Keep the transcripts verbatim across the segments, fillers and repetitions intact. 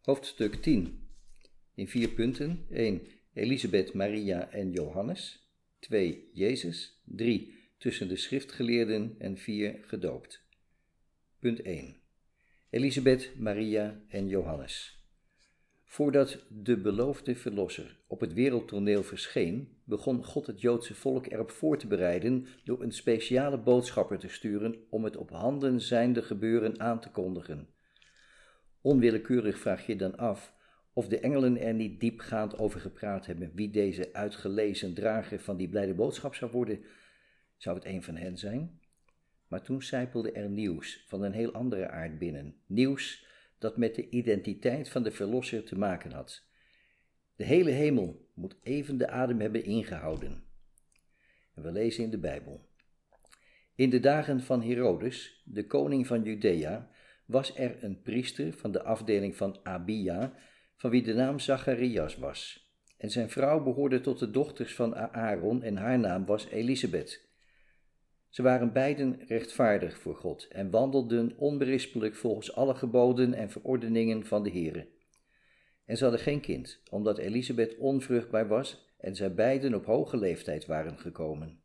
Hoofdstuk tien. In vier punten. één. Elisabeth, Maria en Johannes. twee. Jezus. drie. Tussen de schriftgeleerden en vier. Gedoopt. Punt één. Elisabeth, Maria en Johannes. Voordat de beloofde verlosser op het wereldtoneel verscheen, begon God het Joodse volk erop voor te bereiden door een speciale boodschapper te sturen om het op handen zijnde gebeuren aan te kondigen. Onwillekeurig vraag je dan af of de engelen er niet diepgaand over gepraat hebben wie deze uitgelezen drager van die blijde boodschap zou worden. Zou het een van hen zijn? Maar toen sijpelde er nieuws van een heel andere aard binnen. Nieuws dat met de identiteit van de verlosser te maken had. De hele hemel moet even de adem hebben ingehouden. En we lezen in de Bijbel. In de dagen van Herodes, de koning van Judea, was er een priester van de afdeling van Abia, van wie de naam Zacharias was. En zijn vrouw behoorde tot de dochters van Aaron en haar naam was Elisabeth. Ze waren beiden rechtvaardig voor God en wandelden onberispelijk volgens alle geboden en verordeningen van de Heere. En ze hadden geen kind, omdat Elisabeth onvruchtbaar was en zij beiden op hoge leeftijd waren gekomen.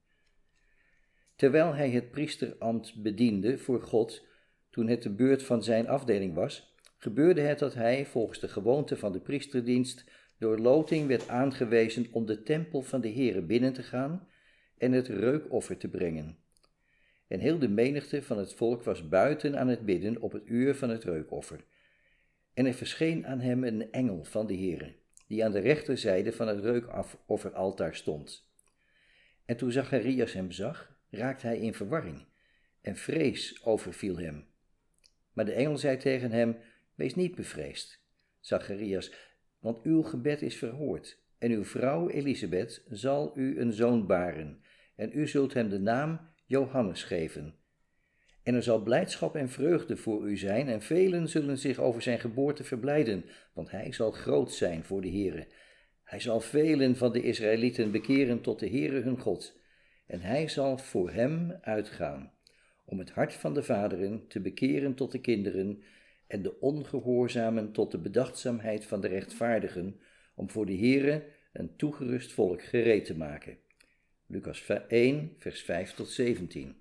Terwijl hij het priesterambt bediende voor God, toen het de beurt van zijn afdeling was, gebeurde het dat hij, volgens de gewoonte van de priesterdienst, door loting werd aangewezen om de tempel van de Heere binnen te gaan en het reukoffer te brengen. En heel de menigte van het volk was buiten aan het bidden op het uur van het reukoffer. En er verscheen aan hem een engel van de Heere, die aan de rechterzijde van het reukofferaltaar stond. En toen Zacharias hem zag, raakte hij in verwarring, en vrees overviel hem. Maar de engel zei tegen hem, wees niet bevreesd, Zacharias, want uw gebed is verhoord, en uw vrouw Elisabeth zal u een zoon baren, en u zult hem de naam Johannes geven. En er zal blijdschap en vreugde voor u zijn, en velen zullen zich over zijn geboorte verblijden, want hij zal groot zijn voor de Heere. Hij zal velen van de Israëlieten bekeren tot de Heere hun God, en hij zal voor hem uitgaan, om het hart van de vaderen te bekeren tot de kinderen, en de ongehoorzamen tot de bedachtzaamheid van de rechtvaardigen, om voor de Heere een toegerust volk gereed te maken. Lucas één, vers vijf tot zeventien.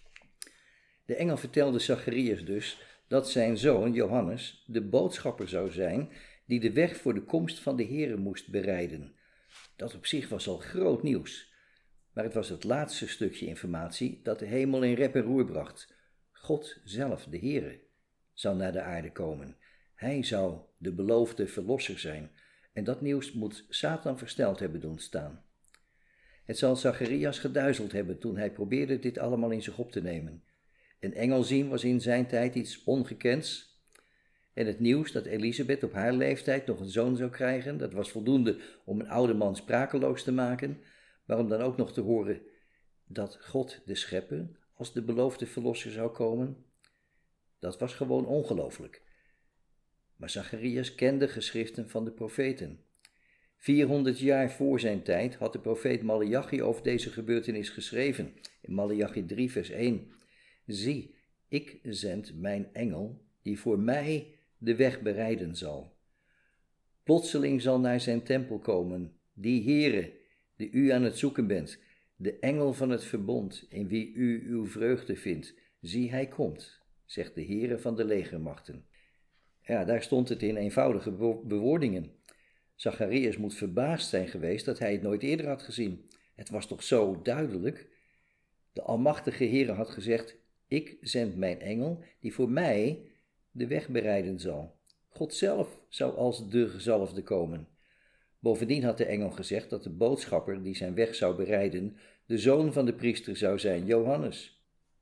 De engel vertelde Zacharias dus dat zijn zoon Johannes de boodschapper zou zijn die de weg voor de komst van de Heere moest bereiden. Dat op zich was al groot nieuws, maar het was het laatste stukje informatie dat de hemel in rep en roer bracht. God zelf, de Heere, zou naar de aarde komen. Hij zou de beloofde verlosser zijn en dat nieuws moet Satan versteld hebben doen staan. Het zal Zacharias geduizeld hebben toen hij probeerde dit allemaal in zich op te nemen. Een engel zien was in zijn tijd iets ongekends. En het nieuws dat Elisabeth op haar leeftijd nog een zoon zou krijgen, dat was voldoende om een oude man sprakeloos te maken, maar om dan ook nog te horen dat God de schepper als de beloofde verlosser zou komen, dat was gewoon ongelooflijk. Maar Zacharias kende geschriften van de profeten. vierhonderd jaar voor zijn tijd had de profeet Maleachi over deze gebeurtenis geschreven, in Maleachi drie vers één. Zie, ik zend mijn engel, die voor mij de weg bereiden zal. Plotseling zal naar zijn tempel komen, die Heere, die u aan het zoeken bent, de engel van het verbond, in wie u uw vreugde vindt. Zie, hij komt, zegt de Heere van de legermachten. Ja, daar stond het in eenvoudige bewoordingen. Zacharias moet verbaasd zijn geweest dat hij het nooit eerder had gezien. Het was toch zo duidelijk? De almachtige Heere had gezegd, ik zend mijn engel die voor mij de weg bereiden zal. God zelf zou als de gezalfde komen. Bovendien had de engel gezegd dat de boodschapper die zijn weg zou bereiden de zoon van de priester zou zijn, Johannes.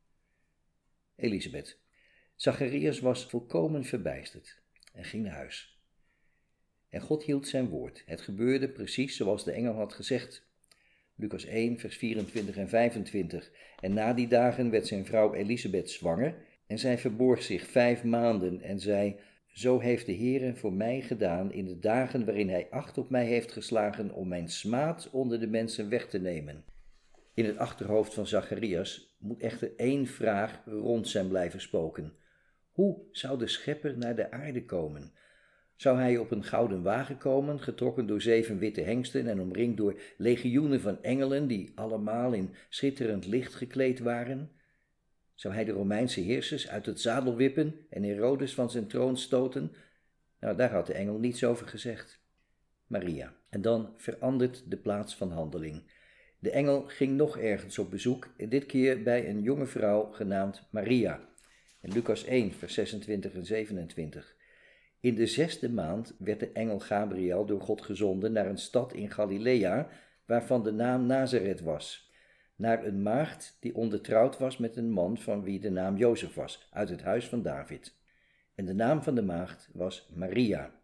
Elisabeth. Zacharias was volkomen verbijsterd en ging naar huis. En God hield zijn woord. Het gebeurde precies zoals de engel had gezegd. Lucas één, vers vierentwintig en vijfentwintig. En na die dagen werd zijn vrouw Elisabeth zwanger en zij verborg zich vijf maanden en zei, zo heeft de Heere voor mij gedaan in de dagen waarin hij acht op mij heeft geslagen om mijn smaad onder de mensen weg te nemen. In het achterhoofd van Zacharias moet echter één vraag rond zijn blijven spoken. Hoe zou de schepper naar de aarde komen? Zou hij op een gouden wagen komen, getrokken door zeven witte hengsten en omringd door legioenen van engelen die allemaal in schitterend licht gekleed waren? Zou hij de Romeinse heersers uit het zadel wippen en Herodes van zijn troon stoten? Nou, daar had de engel niets over gezegd. Maria. En dan verandert de plaats van handeling. De engel ging nog ergens op bezoek, dit keer bij een jonge vrouw genaamd Maria. In Lucas één, vers zesentwintig en zevenentwintig. In de zesde maand werd de engel Gabriel door God gezonden naar een stad in Galilea, waarvan de naam Nazareth was. Naar een maagd die ondertrouwd was met een man van wie de naam Jozef was, uit het huis van David. En de naam van de maagd was Maria.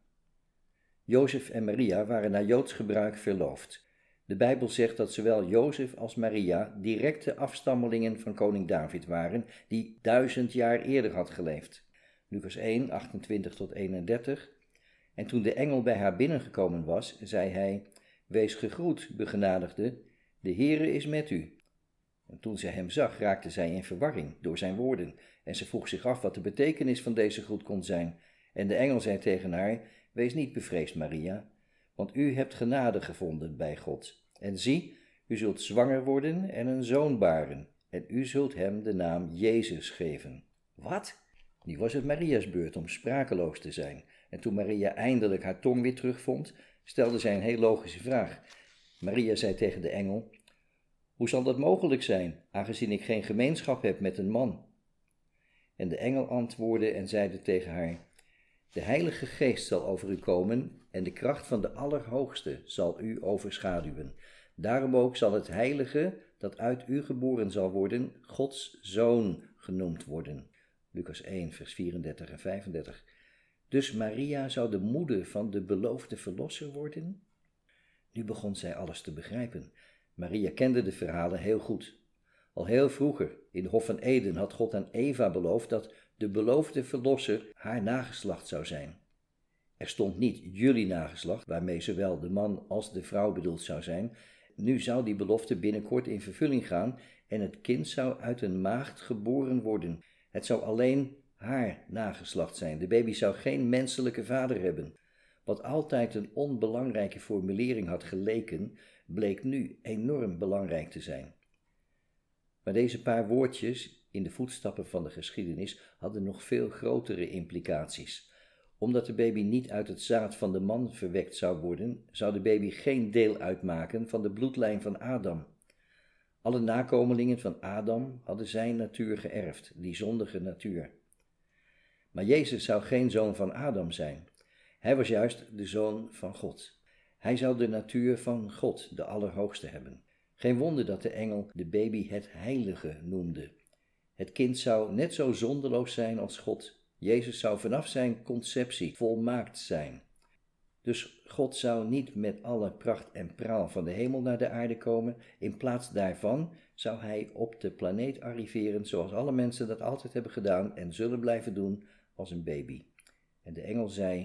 Jozef en Maria waren naar Joods gebruik verloofd. De Bijbel zegt dat zowel Jozef als Maria directe afstammelingen van koning David waren, die duizend jaar eerder had geleefd. Lucas één, achtentwintig tot eenendertig. En toen de engel bij haar binnengekomen was, zei hij: Wees gegroet, begenadigde, de Heere is met u. En toen zij hem zag, raakte zij in verwarring door zijn woorden, en ze vroeg zich af wat de betekenis van deze groet kon zijn. En de engel zei tegen haar: Wees niet bevreesd, Maria, want u hebt genade gevonden bij God. En zie, u zult zwanger worden en een zoon baren, en u zult hem de naam Jezus geven. Wat? Nu was het Maria's beurt om sprakeloos te zijn. En toen Maria eindelijk haar tong weer terugvond, stelde zij een heel logische vraag. Maria zei tegen de engel: Hoe zal dat mogelijk zijn, aangezien ik geen gemeenschap heb met een man? En de engel antwoordde en zeide tegen haar: De Heilige Geest zal over u komen en de kracht van de Allerhoogste zal u overschaduwen. Daarom ook zal het Heilige dat uit u geboren zal worden, Gods Zoon genoemd worden. Lucas één, vers vierendertig en vijfendertig. Dus Maria zou de moeder van de beloofde verlosser worden? Nu begon zij alles te begrijpen. Maria kende de verhalen heel goed. Al heel vroeger, in de Hof van Eden, had God aan Eva beloofd dat de beloofde verlosser haar nageslacht zou zijn. Er stond niet jullie nageslacht, waarmee zowel de man als de vrouw bedoeld zou zijn. Nu zou die belofte binnenkort in vervulling gaan en het kind zou uit een maagd geboren worden. Het zou alleen haar nageslacht zijn. De baby zou geen menselijke vader hebben. Wat altijd een onbelangrijke formulering had geleken, bleek nu enorm belangrijk te zijn. Maar deze paar woordjes in de voetstappen van de geschiedenis hadden nog veel grotere implicaties. Omdat de baby niet uit het zaad van de man verwekt zou worden, zou de baby geen deel uitmaken van de bloedlijn van Adam. Alle nakomelingen van Adam hadden zijn natuur geërfd, die zondige natuur. Maar Jezus zou geen zoon van Adam zijn. Hij was juist de zoon van God. Hij zou de natuur van God, de Allerhoogste, hebben. Geen wonder dat de engel de baby het Heilige noemde. Het kind zou net zo zondeloos zijn als God. Jezus zou vanaf zijn conceptie volmaakt zijn. Dus God zou niet met alle pracht en praal van de hemel naar de aarde komen. In plaats daarvan zou hij op de planeet arriveren zoals alle mensen dat altijd hebben gedaan en zullen blijven doen als een baby. En de engel zei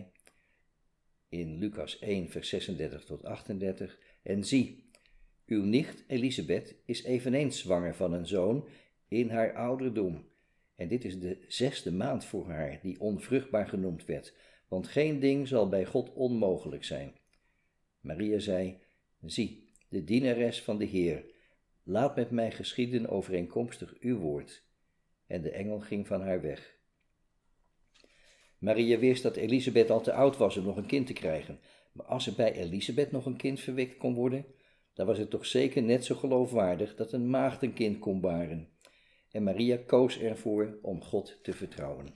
in Lucas één, vers zesendertig tot achtendertig: En zie, uw nicht Elisabeth is eveneens zwanger van een zoon in haar ouderdom. En dit is de zesde maand voor haar, die onvruchtbaar genoemd werd, want geen ding zal bij God onmogelijk zijn. Maria zei: Zie, de dienares van de Heer, laat met mij geschieden overeenkomstig uw woord. En de engel ging van haar weg. Maria wist dat Elisabeth al te oud was om nog een kind te krijgen, maar als er bij Elisabeth nog een kind verwekt kon worden, dan was het toch zeker net zo geloofwaardig dat een maagd een kind kon baren. En Maria koos ervoor om God te vertrouwen.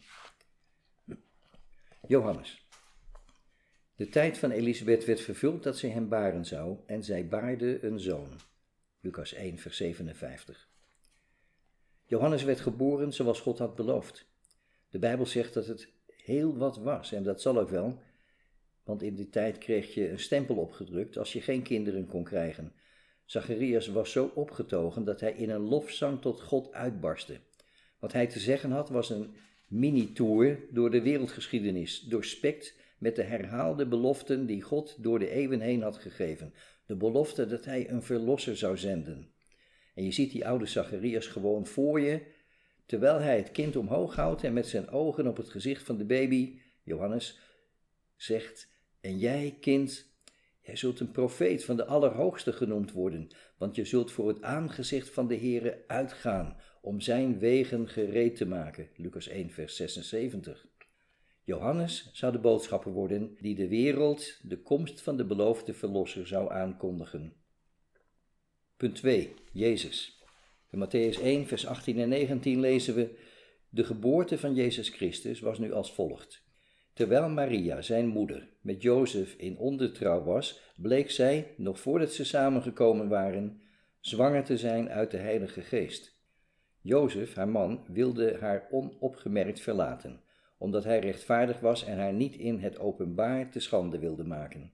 Johannes. De tijd van Elisabeth werd vervuld dat zij hem baren zou, en zij baarde een zoon. Lucas één, vers zevenenvijftig. Johannes werd geboren zoals God had beloofd. De Bijbel zegt dat het heel wat was, en dat zal ook wel, want in die tijd kreeg je een stempel opgedrukt als je geen kinderen kon krijgen. Zacharias was zo opgetogen dat hij in een lofzang tot God uitbarstte. Wat hij te zeggen had was een mini-tour door de wereldgeschiedenis, doorspekt met de herhaalde beloften die God door de eeuwen heen had gegeven. De belofte dat hij een verlosser zou zenden. En je ziet die oude Zacharias gewoon voor je, terwijl hij het kind omhoog houdt en met zijn ogen op het gezicht van de baby, Johannes, zegt: en jij, kind, jij zult een profeet van de Allerhoogste genoemd worden, want je zult voor het aangezicht van de Heere uitgaan, om zijn wegen gereed te maken. Lucas één, vers zesenzeventig. Johannes zou de boodschapper worden die de wereld de komst van de beloofde verlosser zou aankondigen. Punt twee. Jezus. In Matthäus één, vers achttien en negentien lezen we: de geboorte van Jezus Christus was nu als volgt. Terwijl Maria, zijn moeder, met Jozef in ondertrouw was, bleek zij, nog voordat ze samengekomen waren, zwanger te zijn uit de Heilige Geest. Jozef, haar man, wilde haar onopgemerkt verlaten, omdat hij rechtvaardig was en haar niet in het openbaar te schande wilde maken.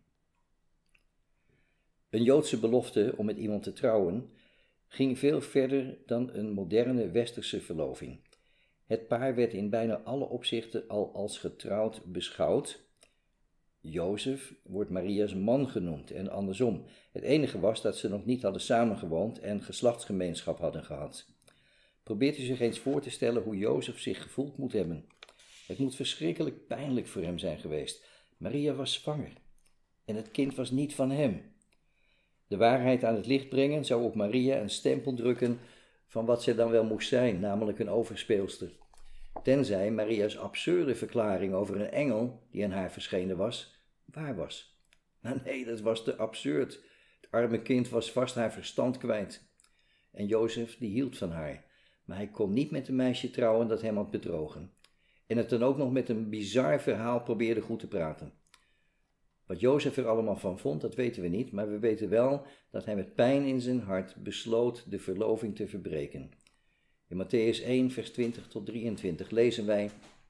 Een Joodse belofte om met iemand te trouwen ging veel verder dan een moderne westerse verloving. Het paar werd in bijna alle opzichten al als getrouwd beschouwd. Jozef wordt Maria's man genoemd en andersom. Het enige was dat ze nog niet hadden samengewoond en geslachtsgemeenschap hadden gehad. Probeert u zich eens voor te stellen hoe Jozef zich gevoeld moet hebben. Het moet verschrikkelijk pijnlijk voor hem zijn geweest. Maria was zwanger en het kind was niet van hem. De waarheid aan het licht brengen zou op Maria een stempel drukken van wat zij dan wel moest zijn, namelijk een overspeelster. Tenzij Maria's absurde verklaring over een engel die aan haar verschenen was, waar was. Nou nee, dat was te absurd. Het arme kind was vast haar verstand kwijt. En Jozef, die hield van haar, maar hij kon niet met een meisje trouwen dat hem had bedrogen. En het dan ook nog met een bizar verhaal probeerde goed te praten. Wat Jozef er allemaal van vond, dat weten we niet, maar we weten wel dat hij met pijn in zijn hart besloot de verloving te verbreken. In Matthäus één, vers twintig tot drieëntwintig lezen wij: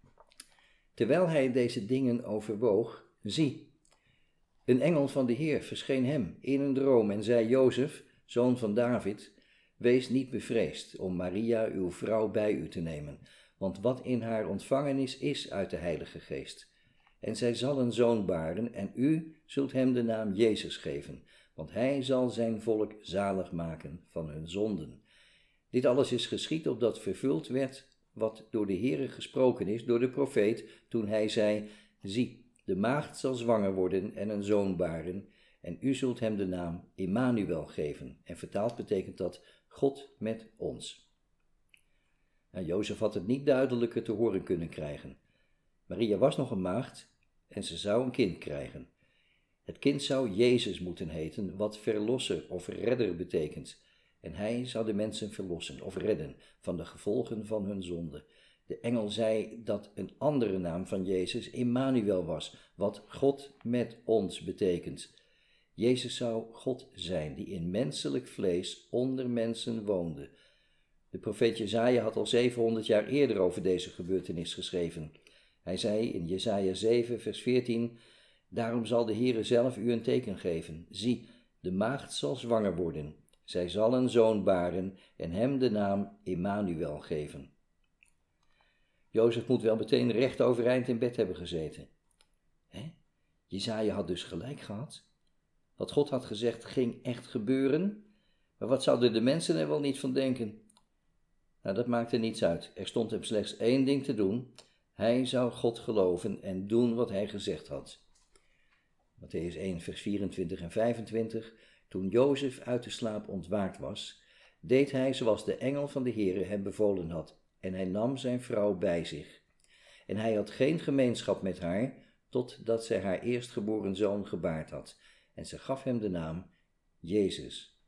terwijl hij deze dingen overwoog, zie, een engel van de Heer verscheen hem in een droom en zei: Jozef, zoon van David, wees niet bevreesd om Maria, uw vrouw, bij u te nemen, want wat in haar ontvangen is, is uit de Heilige Geest. En zij zal een zoon baren en u zult hem de naam Jezus geven, want hij zal zijn volk zalig maken van hun zonden. Dit alles is geschied opdat vervuld werd wat door de Heere gesproken is door de profeet, toen hij zei: zie, de maagd zal zwanger worden en een zoon baren, en u zult hem de naam Immanuel geven. En vertaald betekent dat God met ons. Nou, Jozef had het niet duidelijker te horen kunnen krijgen. Maria was nog een maagd en ze zou een kind krijgen. Het kind zou Jezus moeten heten, wat verlosser of redder betekent. En hij zou de mensen verlossen of redden van de gevolgen van hun zonde. De engel zei dat een andere naam van Jezus Immanuel was, wat God met ons betekent. Jezus zou God zijn, die in menselijk vlees onder mensen woonde. De profeet Jesaja had al zevenhonderd jaar eerder over deze gebeurtenis geschreven. Hij zei in Jesaja zeven, vers veertien: daarom zal de Heere zelf u een teken geven. Zie, de maagd zal zwanger worden. Zij zal een zoon baren en hem de naam Immanuel geven. Jozef moet wel meteen recht overeind in bed hebben gezeten. Hè? Jesaja had dus gelijk gehad. Wat God had gezegd ging echt gebeuren. Maar wat zouden de mensen er wel niet van denken? Nou, dat maakte niets uit. Er stond hem slechts één ding te doen. Hij zou God geloven en doen wat hij gezegd had. Matthäus één, vers vierentwintig en vijfentwintig. Toen Jozef uit de slaap ontwaakt was, deed hij zoals de engel van de Heere hem bevolen had, en hij nam zijn vrouw bij zich. En hij had geen gemeenschap met haar, totdat zij haar eerstgeboren zoon gebaard had, en ze gaf hem de naam Jezus.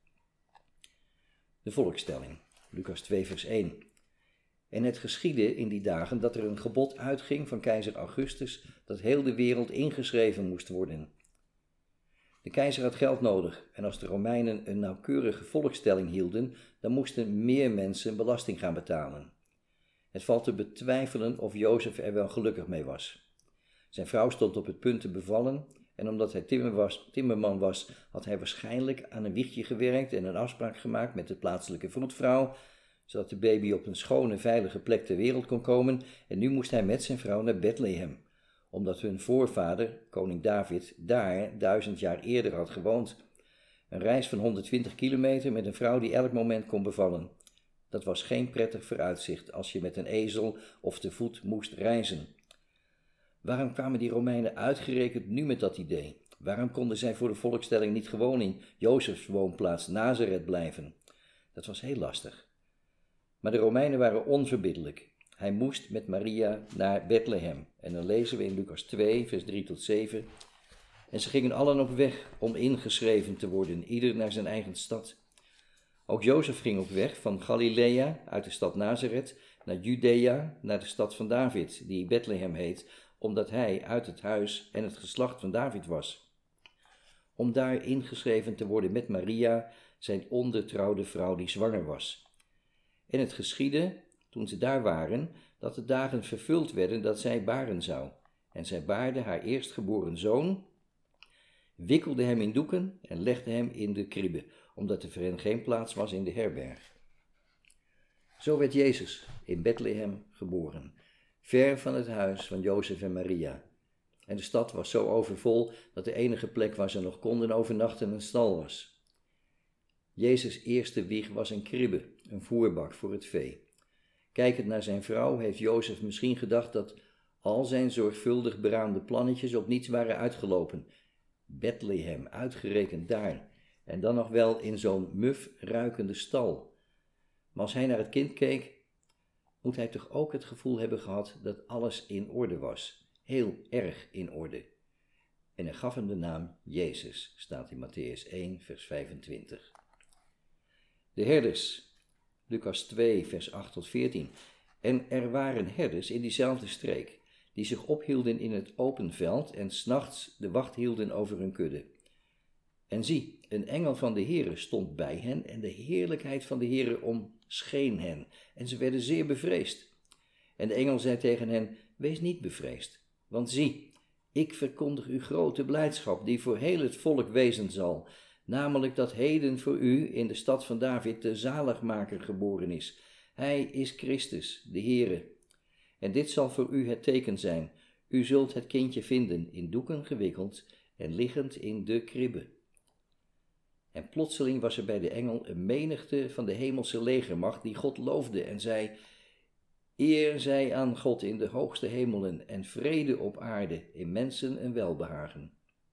De volkstelling, Lucas twee, vers één. En het geschiedde in die dagen dat er een gebod uitging van keizer Augustus, dat heel de wereld ingeschreven moest worden. De keizer had geld nodig en als de Romeinen een nauwkeurige volkstelling hielden, dan moesten meer mensen belasting gaan betalen. Het valt te betwijfelen of Jozef er wel gelukkig mee was. Zijn vrouw stond op het punt te bevallen en omdat hij timmer was, timmerman was, had hij waarschijnlijk aan een wiegje gewerkt en een afspraak gemaakt met de plaatselijke vroedvrouw, zodat de baby op een schone, veilige plek ter wereld kon komen, en nu moest hij met zijn vrouw naar Bethlehem, omdat hun voorvader, koning David, daar duizend jaar eerder had gewoond. Een reis van honderdtwintig kilometer met een vrouw die elk moment kon bevallen. Dat was geen prettig vooruitzicht als je met een ezel of te voet moest reizen. Waarom kwamen die Romeinen uitgerekend nu met dat idee? Waarom konden zij voor de volkstelling niet gewoon in Jozefs woonplaats Nazareth blijven? Dat was heel lastig. Maar de Romeinen waren onverbiddelijk. Hij moest met Maria naar Bethlehem. En dan lezen we in Lucas twee, vers drie tot zeven. En ze gingen allen op weg om ingeschreven te worden, ieder naar zijn eigen stad. Ook Jozef ging op weg van Galilea, uit de stad Nazareth, naar Judea, naar de stad van David, die Bethlehem heet, omdat hij uit het huis en het geslacht van David was. Om daar ingeschreven te worden met Maria, zijn ongetrouwde vrouw die zwanger was. En het geschiedde, toen ze daar waren, dat de dagen vervuld werden dat zij baren zou. En zij baarde haar eerstgeboren zoon, wikkelde hem in doeken en legde hem in de kribbe, omdat er voor hen geen plaats was in de herberg. Zo werd Jezus in Bethlehem geboren, ver van het huis van Jozef en Maria. En de stad was zo overvol dat de enige plek waar ze nog konden overnachten een stal was. Jezus' eerste wieg was een kribbe, een voerbak voor het vee. Kijkend naar zijn vrouw heeft Jozef misschien gedacht dat al zijn zorgvuldig beraamde plannetjes op niets waren uitgelopen. Bethlehem, uitgerekend daar, en dan nog wel in zo'n muf ruikende stal. Maar als hij naar het kind keek, moet hij toch ook het gevoel hebben gehad dat alles in orde was, heel erg in orde. En hij gaf hem de naam Jezus, staat in Mattheüs één, vers vijfentwintig. De herders, Lucas twee, vers acht tot veertien. En er waren herders in diezelfde streek, die zich ophielden in het open veld en 's nachts de wacht hielden over hun kudde. En zie, een engel van de Heere stond bij hen en de heerlijkheid van de Heere omscheen hen. En ze werden zeer bevreesd. En de engel zei tegen hen, wees niet bevreesd, want zie, ik verkondig u grote blijdschap die voor heel het volk wezen zal, namelijk dat heden voor u in de stad van David de zaligmaker geboren is. Hij is Christus, de Heere. En dit zal voor u het teken zijn. U zult het kindje vinden, in doeken gewikkeld en liggend in de kribbe. En plotseling was er bij de engel een menigte van de hemelse legermacht die God loofde en zei, eer zij aan God in de hoogste hemelen en vrede op aarde, in mensen een welbehagen.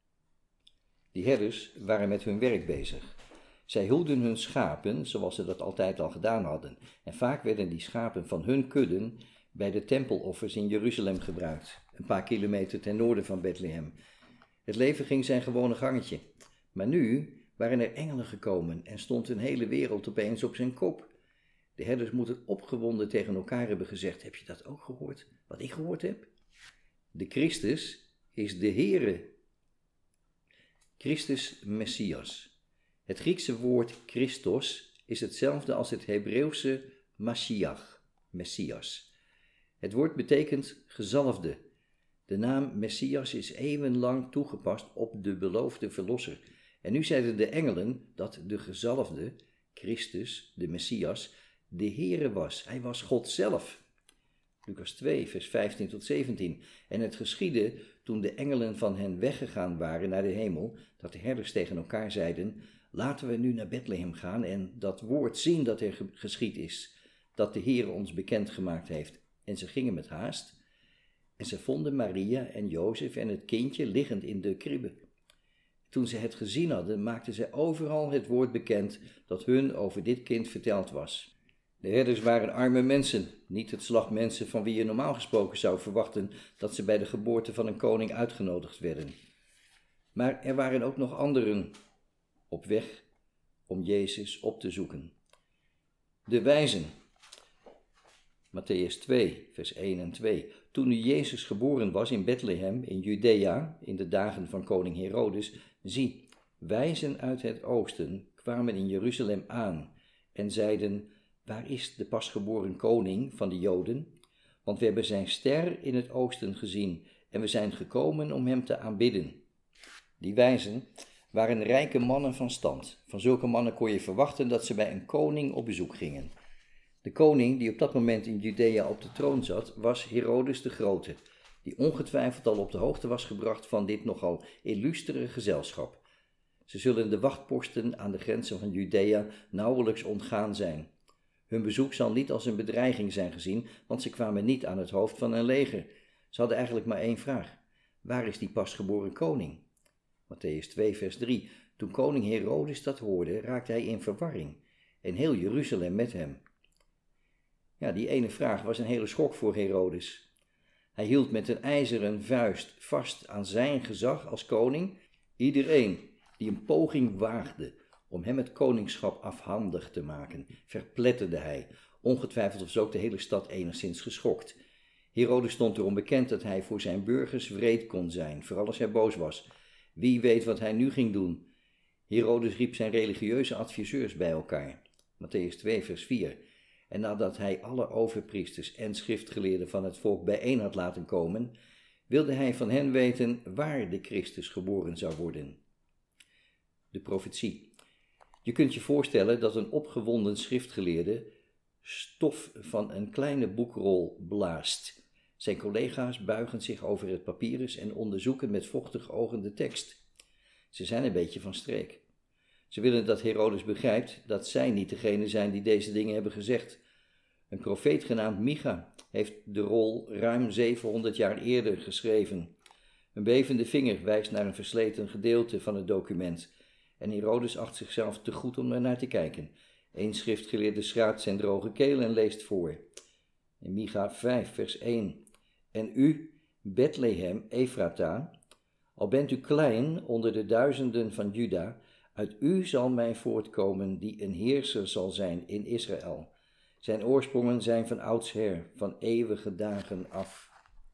Die herders waren met hun werk bezig. Zij hielden hun schapen, zoals ze dat altijd al gedaan hadden, en vaak werden die schapen van hun kudden bij de tempeloffers in Jeruzalem gebruikt, een paar kilometer ten noorden van Bethlehem. Het leven ging zijn gewone gangetje, maar nu waren er engelen gekomen en stond een hele wereld opeens op zijn kop. De herders moeten opgewonden tegen elkaar hebben gezegd, heb je dat ook gehoord, wat ik gehoord heb? De Christus is de Heere. Christus Messias. Het Griekse woord Christos is hetzelfde als het Hebreeuwse Mashiach, Messias. Het woord betekent gezalfde. De naam Messias is eeuwenlang toegepast op de beloofde verlosser. En nu zeiden de engelen dat de gezalfde, Christus, de Messias, de Heere was. Hij was God zelf. Lucas twee, vers vijftien tot zeventien. En het geschiedde toen de engelen van hen weggegaan waren naar de hemel, dat de herders tegen elkaar zeiden, laten we nu naar Bethlehem gaan en dat woord zien dat er geschied is, dat de Heere ons bekendgemaakt heeft. En ze gingen met haast en ze vonden Maria en Jozef en het kindje liggend in de kribbe. Toen ze het gezien hadden, maakten ze overal het woord bekend dat hun over dit kind verteld was. De herders waren arme mensen, niet het slag mensen van wie je normaal gesproken zou verwachten dat ze bij de geboorte van een koning uitgenodigd werden. Maar er waren ook nog anderen op weg om Jezus op te zoeken. De wijzen. Mattheüs twee, vers één en twee. Toen nu Jezus geboren was in Bethlehem, in Judea, in de dagen van koning Herodes, zie, wijzen uit het oosten kwamen in Jeruzalem aan en zeiden, waar is de pasgeboren koning van de Joden? Want we hebben zijn ster in het oosten gezien en we zijn gekomen om hem te aanbidden. Die wijzen waren rijke mannen van stand. Van zulke mannen kon je verwachten dat ze bij een koning op bezoek gingen. De koning die op dat moment in Judea op de troon zat, was Herodes de Grote, die ongetwijfeld al op de hoogte was gebracht van dit nogal illustere gezelschap. Ze zullen de wachtposten aan de grenzen van Judea nauwelijks ontgaan zijn. Hun bezoek zal niet als een bedreiging zijn gezien, want ze kwamen niet aan het hoofd van een leger. Ze hadden eigenlijk maar één vraag. Waar is die pasgeboren koning? Mattheüs twee vers drie. Toen koning Herodes dat hoorde, raakte hij in verwarring. En heel Jeruzalem met hem. Ja, die ene vraag was een hele schok voor Herodes. Hij hield met een ijzeren vuist vast aan zijn gezag als koning. Iedereen die een poging waagde om hem het koningschap afhandig te maken, verpletterde hij. Ongetwijfeld was ook de hele stad enigszins geschokt. Herodes stond erom bekend dat hij voor zijn burgers wreed kon zijn, vooral als hij boos was. Wie weet wat hij nu ging doen. Herodes riep zijn religieuze adviseurs bij elkaar. Mattheüs twee vers vier. En nadat hij alle overpriesters en schriftgeleerden van het volk bijeen had laten komen, wilde hij van hen weten waar de Christus geboren zou worden. De profetie. Je kunt je voorstellen dat een opgewonden schriftgeleerde stof van een kleine boekrol blaast. Zijn collega's buigen zich over het papyrus en onderzoeken met vochtige ogen de tekst. Ze zijn een beetje van streek. Ze willen dat Herodes begrijpt dat zij niet degene zijn die deze dingen hebben gezegd. Een profeet genaamd Micha heeft de rol ruim zevenhonderd jaar eerder geschreven. Een bevende vinger wijst naar een versleten gedeelte van het document. En Herodes acht zichzelf te goed om er naar te kijken. Eén schriftgeleerde schraapt zijn droge keel en leest voor. In Micha vijf vers één. En u, Bethlehem, Ephrata, al bent u klein onder de duizenden van Juda, uit u zal mij voortkomen die een heerser zal zijn in Israël. Zijn oorsprongen zijn van oudsher, van eeuwige dagen af.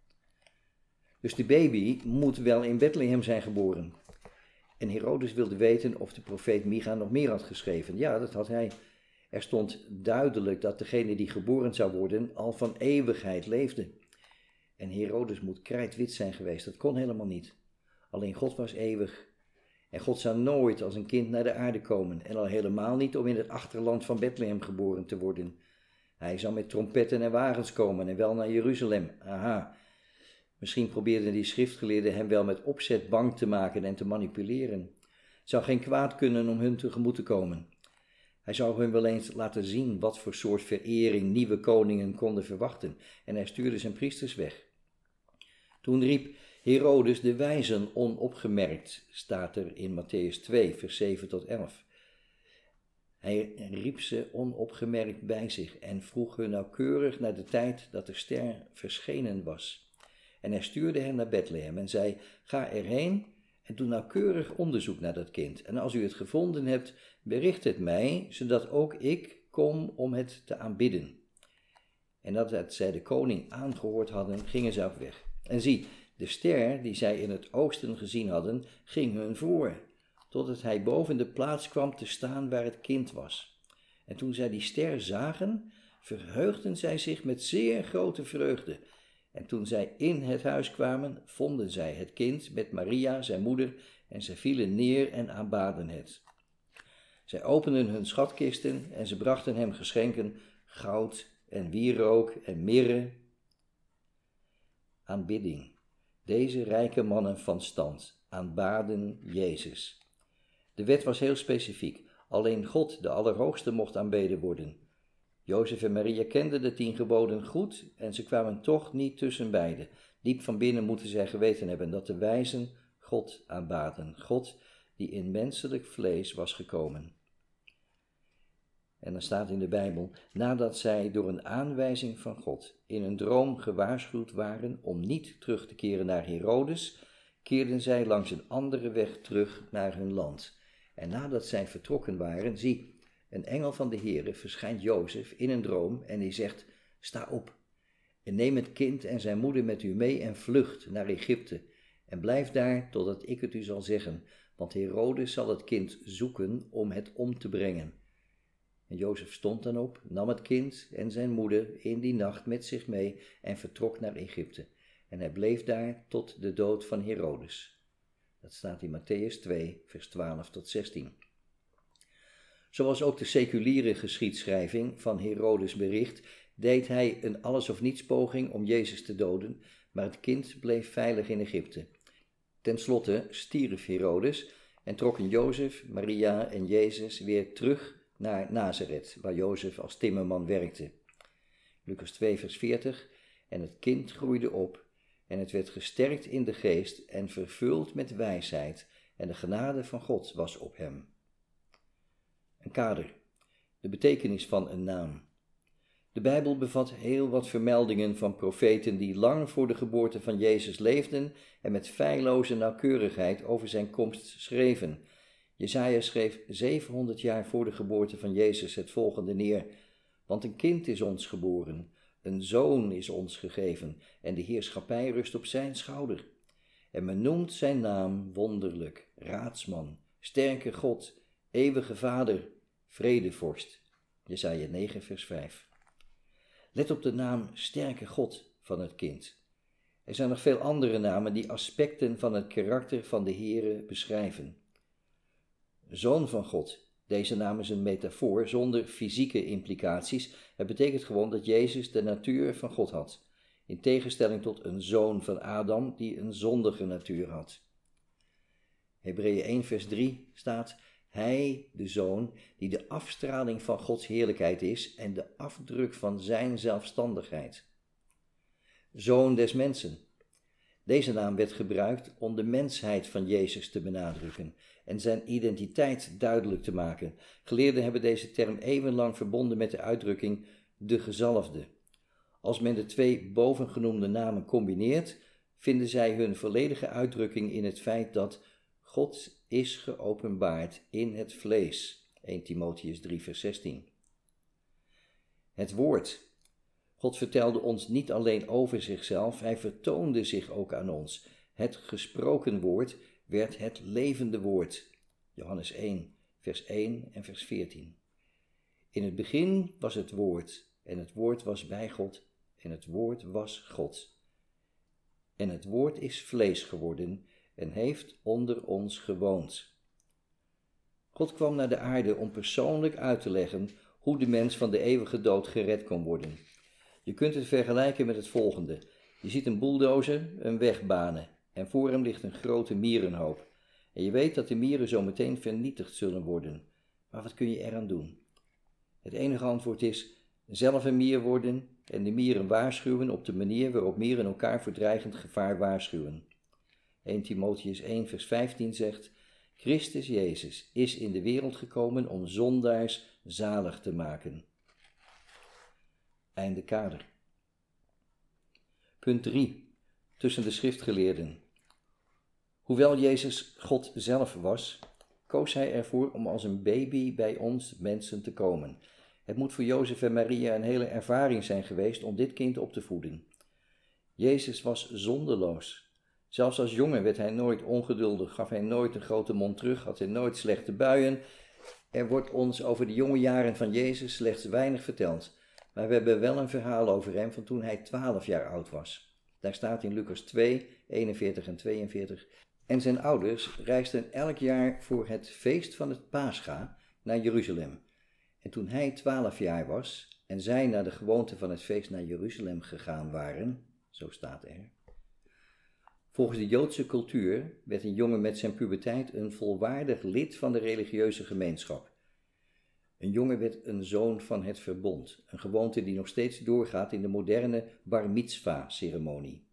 Dus de baby moet wel in Bethlehem zijn geboren. En Herodes wilde weten of de profeet Micha nog meer had geschreven. Ja, dat had hij. Er stond duidelijk dat degene die geboren zou worden al van eeuwigheid leefde. En Herodes moet krijtwit zijn geweest, dat kon helemaal niet. Alleen God was eeuwig. En God zou nooit als een kind naar de aarde komen. En al helemaal niet om in het achterland van Bethlehem geboren te worden. Hij zou met trompetten en wagens komen en wel naar Jeruzalem. Aha. Misschien probeerden die schriftgeleerden hem wel met opzet bang te maken en te manipuleren. Het zou geen kwaad kunnen om hun tegemoet te komen. Hij zou hun wel eens laten zien wat voor soort verering nieuwe koningen konden verwachten. En hij stuurde zijn priesters weg. Toen riep Herodes de wijzen onopgemerkt, staat er in Mattheüs twee, vers zeven tot elf. Hij riep ze onopgemerkt bij zich en vroeg hun nauwkeurig naar de tijd dat de ster verschenen was. En hij stuurde hen naar Bethlehem en zei, ga erheen en doe nauwkeurig onderzoek naar dat kind. En als u het gevonden hebt, bericht het mij, zodat ook ik kom om het te aanbidden. En nadat zij de koning aangehoord hadden, gingen ze op weg. En zie, de ster die zij in het oosten gezien hadden, ging hun voor, totdat hij boven de plaats kwam te staan waar het kind was. En toen zij die ster zagen, verheugden zij zich met zeer grote vreugde. En toen zij in het huis kwamen, vonden zij het kind met Maria, zijn moeder, en zij vielen neer en aanbaden het. Zij openden hun schatkisten en ze brachten hem geschenken, goud en wierook en mirre. Aanbidding. Deze rijke mannen van stand aanbaden Jezus. De wet was heel specifiek. Alleen God, de Allerhoogste, mocht aanbeden worden. Jozef en Maria kenden de tien geboden goed en ze kwamen toch niet tussen beiden. Diep van binnen moeten zij geweten hebben dat de wijzen God aanbaden. God die in menselijk vlees was gekomen. En dan staat in de Bijbel, nadat zij door een aanwijzing van God in een droom gewaarschuwd waren om niet terug te keren naar Herodes, keerden zij langs een andere weg terug naar hun land. En nadat zij vertrokken waren, zie, een engel van de Heere verschijnt Jozef in een droom en die zegt, sta op en neem het kind en zijn moeder met u mee en vlucht naar Egypte en blijf daar totdat ik het u zal zeggen, want Herodes zal het kind zoeken om het om te brengen. En Jozef stond dan op, nam het kind en zijn moeder in die nacht met zich mee en vertrok naar Egypte. En hij bleef daar tot de dood van Herodes. Dat staat in Mattheüs twee, vers twaalf tot zestien. Zoals ook de seculiere geschiedschrijving van Herodes bericht, deed hij een alles of niets poging om Jezus te doden, maar het kind bleef veilig in Egypte. Ten slotte stierf Herodes en trokken Jozef, Maria en Jezus weer terug naar Nazareth, waar Jozef als timmerman werkte. Lucas twee vers veertig, en het kind groeide op en het werd gesterkt in de geest en vervuld met wijsheid, en de genade van God was op hem. Een kader. De betekenis van een naam. De Bijbel bevat heel wat vermeldingen van profeten die lang voor de geboorte van Jezus leefden en met feilloze nauwkeurigheid over zijn komst schreven. Jesaja schreef zevenhonderd jaar voor de geboorte van Jezus het volgende neer: want een kind is ons geboren, een zoon is ons gegeven, en de heerschappij rust op zijn schouder. En men noemt zijn naam wonderlijk, raadsman, sterke God, eeuwige Vader, vredevorst. Jesaja negen vers vijf. Let op de naam sterke God van het kind. Er zijn nog veel andere namen die aspecten van het karakter van de Heere beschrijven. Zoon van God. Deze naam is een metafoor zonder fysieke implicaties. Het betekent gewoon dat Jezus de natuur van God had, in tegenstelling tot een zoon van Adam die een zondige natuur had. Hebreeën één vers drie staat: Hij, de Zoon, die de afstraling van Gods heerlijkheid is en de afdruk van zijn zelfstandigheid. Zoon des mensen. Deze naam werd gebruikt om de mensheid van Jezus te benadrukken en zijn identiteit duidelijk te maken. Geleerden hebben deze term eeuwenlang verbonden met de uitdrukking de gezalfde. Als men de twee bovengenoemde namen combineert, vinden zij hun volledige uitdrukking in het feit dat God is geopenbaard in het vlees. eerste Timotheüs drie vers zestien. Het woord. God vertelde ons niet alleen over zichzelf, hij vertoonde zich ook aan ons. Het gesproken woord werd het levende woord. Johannes één vers één en vers veertien. In het begin was het woord, en het woord was bij God, en het woord was God. En het woord is vlees geworden en heeft onder ons gewoond. God kwam naar de aarde om persoonlijk uit te leggen hoe de mens van de eeuwige dood gered kon worden. Je kunt het vergelijken met het volgende. Je ziet een bulldozer een weg banen en voor hem ligt een grote mierenhoop. En je weet dat de mieren zo meteen vernietigd zullen worden. Maar wat kun je eraan doen? Het enige antwoord is zelf een mier worden en de mieren waarschuwen op de manier waarop mieren elkaar voor dreigend gevaar waarschuwen. eerste Timotheüs één vers vijftien zegt: Christus Jezus is in de wereld gekomen om zondaars zalig te maken. Einde kader. Punt drie. Tussen de schriftgeleerden. Hoewel Jezus God zelf was, koos hij ervoor om als een baby bij ons mensen te komen. Het moet voor Jozef en Maria een hele ervaring zijn geweest om dit kind op te voeden. Jezus was zondeloos. Zelfs als jongen werd hij nooit ongeduldig, gaf hij nooit een grote mond terug, had hij nooit slechte buien. Er wordt ons over de jonge jaren van Jezus slechts weinig verteld. Maar we hebben wel een verhaal over hem van toen hij twaalf jaar oud was. Daar staat in Lucas twee, eenenveertig en tweeënveertig. En zijn ouders reisden elk jaar voor het feest van het Pascha naar Jeruzalem. En toen hij twaalf jaar was en zij naar de gewoonte van het feest naar Jeruzalem gegaan waren, zo staat er. Volgens de Joodse cultuur werd een jongen met zijn puberteit een volwaardig lid van de religieuze gemeenschap. Een jongen werd een zoon van het verbond, een gewoonte die nog steeds doorgaat in de moderne bar mitzwa-ceremonie.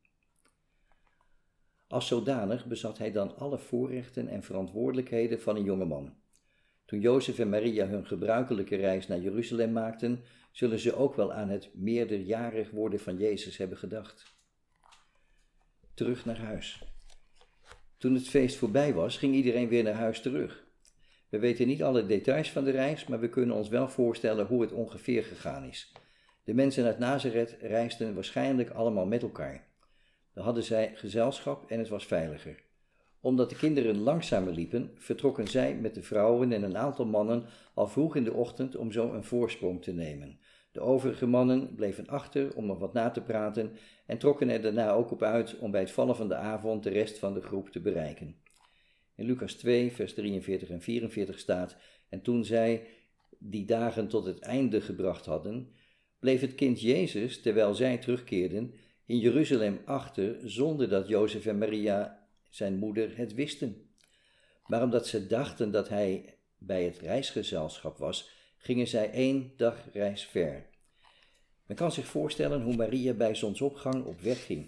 Als zodanig bezat hij dan alle voorrechten en verantwoordelijkheden van een jongeman. Toen Jozef en Maria hun gebruikelijke reis naar Jeruzalem maakten, zullen ze ook wel aan het meerderjarig worden van Jezus hebben gedacht. Terug naar huis. Toen het feest voorbij was, ging iedereen weer naar huis terug. We weten niet alle details van de reis, maar we kunnen ons wel voorstellen hoe het ongeveer gegaan is. De mensen uit Nazareth reisden waarschijnlijk allemaal met elkaar. Dan hadden zij gezelschap en het was veiliger. Omdat de kinderen langzamer liepen, vertrokken zij met de vrouwen en een aantal mannen al vroeg in de ochtend om zo een voorsprong te nemen. De overige mannen bleven achter om nog wat na te praten en trokken er daarna ook op uit om bij het vallen van de avond de rest van de groep te bereiken. In Lucas twee, vers drieënveertig en vierenveertig staat: En toen zij die dagen tot het einde gebracht hadden, bleef het kind Jezus, terwijl zij terugkeerden, in Jeruzalem achter, zonder dat Jozef en Maria, zijn moeder, het wisten. Maar omdat ze dachten dat hij bij het reisgezelschap was, gingen zij één dag reis ver. Men kan zich voorstellen hoe Maria bij zonsopgang op weg ging.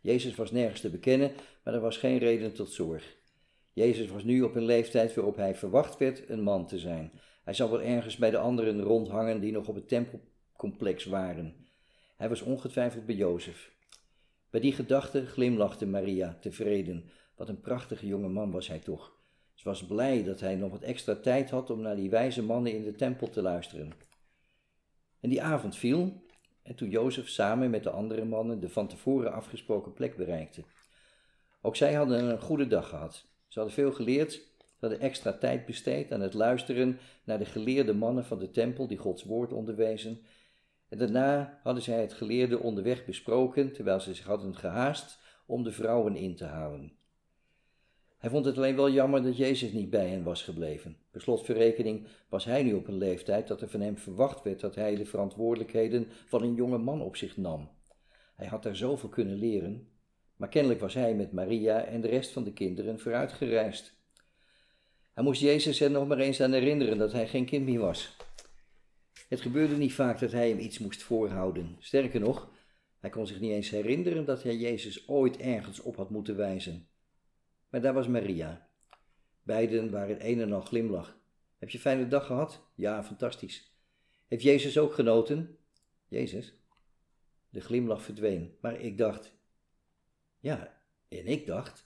Jezus was nergens te bekennen, maar er was geen reden tot zorg. Jezus was nu op een leeftijd waarop hij verwacht werd een man te zijn. Hij zou wel ergens bij de anderen rondhangen die nog op het tempelcomplex waren. Hij was ongetwijfeld bij Jozef. Bij die gedachte glimlachte Maria, tevreden. Wat een prachtige jonge man was hij toch. Ze was blij dat hij nog wat extra tijd had om naar die wijze mannen in de tempel te luisteren. En die avond viel, en toen Jozef samen met de andere mannen de van tevoren afgesproken plek bereikte. Ook zij hadden een goede dag gehad. Ze hadden veel geleerd, ze hadden extra tijd besteed aan het luisteren naar de geleerde mannen van de tempel die Gods woord onderwezen. En daarna hadden zij het geleerde onderweg besproken, terwijl ze zich hadden gehaast om de vrouwen in te halen. Hij vond het alleen wel jammer dat Jezus niet bij hen was gebleven. Per slotverrekening was hij nu op een leeftijd dat er van hem verwacht werd dat hij de verantwoordelijkheden van een jonge man op zich nam. Hij had daar zoveel kunnen leren, maar kennelijk was hij met Maria en de rest van de kinderen vooruitgereisd. Hij moest Jezus er nog maar eens aan herinneren dat hij geen kind meer was. Het gebeurde niet vaak dat hij hem iets moest voorhouden. Sterker nog, hij kon zich niet eens herinneren dat hij Jezus ooit ergens op had moeten wijzen. Maar daar was Maria. Beiden waren een en al glimlach. Heb je een fijne dag gehad? Ja, fantastisch. Heeft Jezus ook genoten? Jezus? De glimlach verdween, maar ik dacht... Ja, en ik dacht...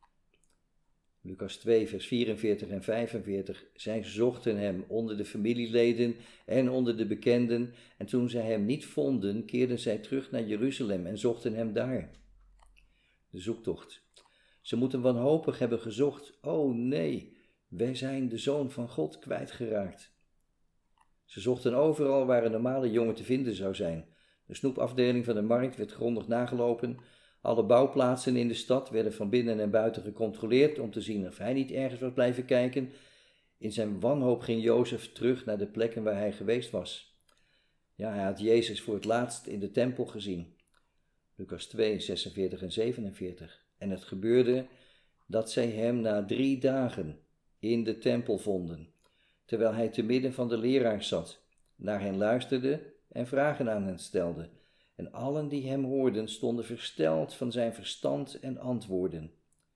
Lucas twee, vers vierenveertig en vijfenveertig. Zij zochten hem onder de familieleden en onder de bekenden. En toen zij hem niet vonden, keerden zij terug naar Jeruzalem en zochten hem daar. De zoektocht. Ze moeten wanhopig hebben gezocht. Oh nee, wij zijn de Zoon van God kwijtgeraakt. Ze zochten overal waar een normale jongen te vinden zou zijn. De snoepafdeling van de markt werd grondig nagelopen. Alle bouwplaatsen in de stad werden van binnen en buiten gecontroleerd om te zien of hij niet ergens was blijven kijken. In zijn wanhoop ging Jozef terug naar de plekken waar hij geweest was. Ja, hij had Jezus voor het laatst in de tempel gezien. Lucas twee, zesenveertig en zevenenveertig. En het gebeurde dat zij hem na drie dagen in de tempel vonden, terwijl hij te midden van de leraars zat, naar hen luisterde en vragen aan hen stelde. En allen die hem hoorden stonden versteld van zijn verstand en antwoorden.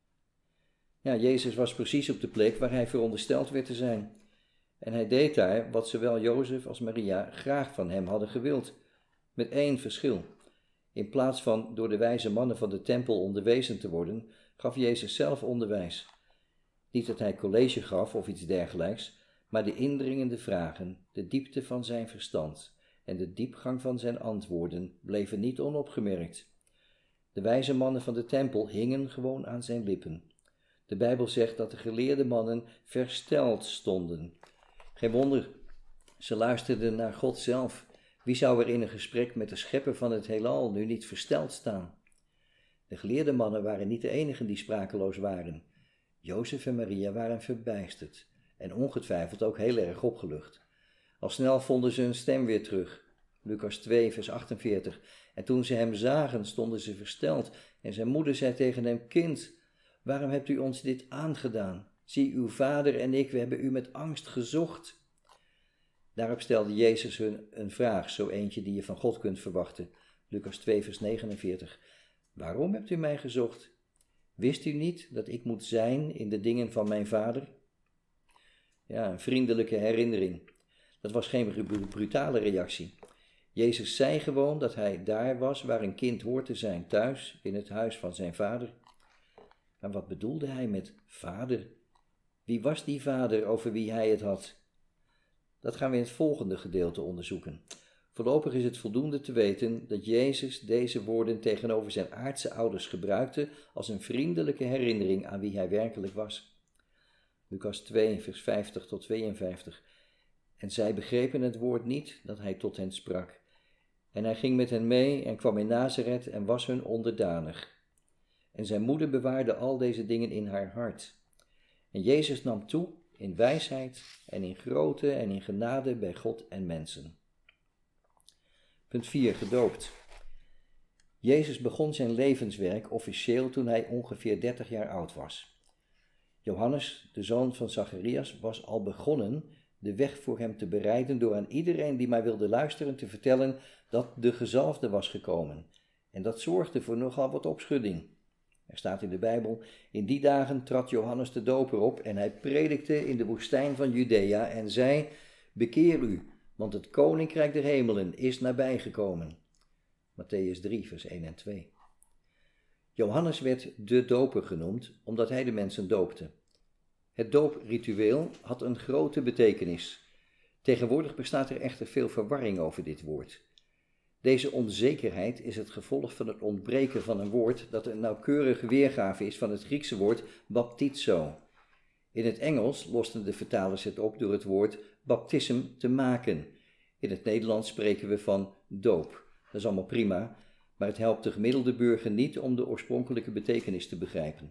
Ja, Jezus was precies op de plek waar hij verondersteld werd te zijn. En hij deed daar wat zowel Jozef als Maria graag van hem hadden gewild, met één verschil. In plaats van door de wijze mannen van de tempel onderwezen te worden, gaf Jezus zelf onderwijs. Niet dat hij college gaf of iets dergelijks, maar de indringende vragen, de diepte van zijn verstand en de diepgang van zijn antwoorden bleven niet onopgemerkt. De wijze mannen van de tempel hingen gewoon aan zijn lippen. De Bijbel zegt dat de geleerde mannen versteld stonden. Geen wonder, ze luisterden naar God zelf. Wie zou er in een gesprek met de schepper van het heelal nu niet versteld staan? De geleerde mannen waren niet de enigen die sprakeloos waren. Jozef en Maria waren verbijsterd en ongetwijfeld ook heel erg opgelucht. Al snel vonden ze hun stem weer terug. Lucas twee, vers achtenveertig. En toen ze hem zagen, stonden ze versteld. En zijn moeder zei tegen hem: Kind, waarom hebt u ons dit aangedaan? Zie, uw vader en ik, we hebben u met angst gezocht. Daarop stelde Jezus hun een vraag, zo eentje die je van God kunt verwachten. Lucas twee, vers negenenveertig. Waarom hebt u mij gezocht? Wist u niet dat ik moet zijn in de dingen van mijn vader? Ja, een vriendelijke herinnering. Dat was geen brutale reactie. Jezus zei gewoon dat hij daar was waar een kind hoort te zijn, thuis, in het huis van zijn vader. Maar wat bedoelde hij met vader? Wie was die vader over wie hij het had? Dat gaan we in het volgende gedeelte onderzoeken. Voorlopig is het voldoende te weten dat Jezus deze woorden tegenover zijn aardse ouders gebruikte als een vriendelijke herinnering aan wie hij werkelijk was. Lucas twee, vers vijftig tot tweeënvijftig. En zij begrepen het woord niet dat hij tot hen sprak. En hij ging met hen mee en kwam in Nazareth en was hun onderdanig. En zijn moeder bewaarde al deze dingen in haar hart. En Jezus nam toe in wijsheid en in grootte en in genade bij God en mensen. Punt vier. Gedoopt. Jezus begon zijn levenswerk officieel toen hij ongeveer dertig jaar oud was. Johannes, de zoon van Zacharias, was al begonnen de weg voor hem te bereiden door aan iedereen die maar wilde luisteren te vertellen dat de gezalfde was gekomen En dat zorgde voor nogal wat opschudding. Er staat in de Bijbel: in die dagen trad Johannes de Doper op en hij predikte in de woestijn van Judea en zei: bekeer u, want het koninkrijk der hemelen is nabijgekomen. Mattheüs drie, vers één en twee. Johannes werd de doper genoemd, omdat hij de mensen doopte. Het doopritueel had een grote betekenis. Tegenwoordig bestaat er echter veel verwarring over dit woord. Deze onzekerheid is het gevolg van het ontbreken van een woord dat een nauwkeurige weergave is van het Griekse woord baptizo. In het Engels losten de vertalers het op door het woord baptism te maken. In het Nederlands spreken we van doop. Dat is allemaal prima, maar het helpt de gemiddelde burger niet om de oorspronkelijke betekenis te begrijpen.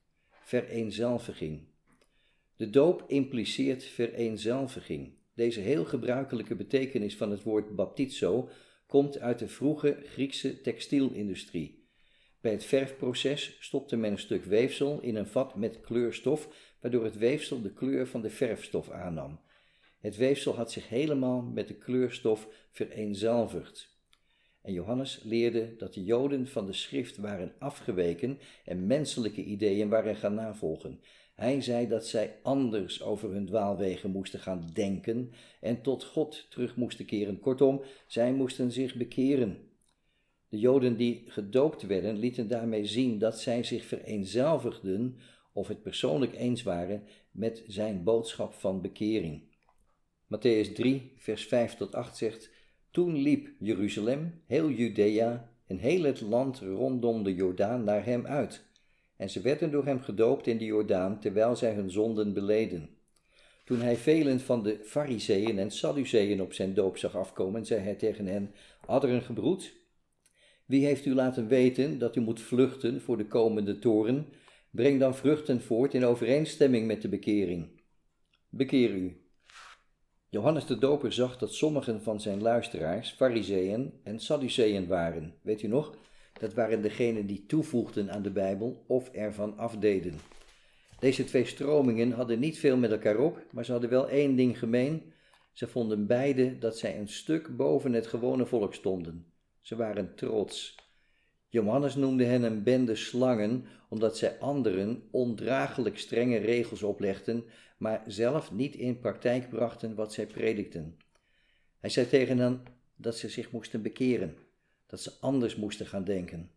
Vereenzelviging. De doop impliceert vereenzelviging. Deze heel gebruikelijke betekenis van het woord baptizo komt uit de vroege Griekse textielindustrie. Bij het verfproces stopte men een stuk weefsel in een vat met kleurstof, waardoor het weefsel de kleur van de verfstof aannam. Het weefsel had zich helemaal met de kleurstof vereenzelvigd. En Johannes leerde dat de Joden van de schrift waren afgeweken en menselijke ideeën waren gaan navolgen. Hij zei dat zij anders over hun dwaalwegen moesten gaan denken en tot God terug moesten keren. Kortom, zij moesten zich bekeren. De Joden die gedoopt werden, lieten daarmee zien dat zij zich vereenzelvigden of het persoonlijk eens waren met zijn boodschap van bekering. Mattheüs drie, vers vijf tot acht zegt: toen liep Jeruzalem, heel Judea en heel het land rondom de Jordaan naar hem uit. En ze werden door hem gedoopt in de Jordaan, terwijl zij hun zonden beleden. Toen hij velen van de Farizeeën en Sadduceeën op zijn doop zag afkomen, zei hij tegen hen: adderen gebroed, wie heeft u laten weten dat u moet vluchten voor de komende toorn? Breng dan vruchten voort in overeenstemming met de bekering. Bekeer u. Johannes de Doper zag dat sommigen van zijn luisteraars Farizeeën en Sadduceeën waren. Weet u nog? Dat waren degenen die toevoegden aan de Bijbel of ervan afdeden. Deze twee stromingen hadden niet veel met elkaar op, maar ze hadden wel één ding gemeen. Ze vonden beide dat zij een stuk boven het gewone volk stonden. Ze waren trots. Johannes noemde hen een bende slangen, omdat zij anderen ondraaglijk strenge regels oplegden, maar zelf niet in praktijk brachten wat zij predikten. Hij zei tegen hen dat ze zich moesten bekeren, dat ze anders moesten gaan denken.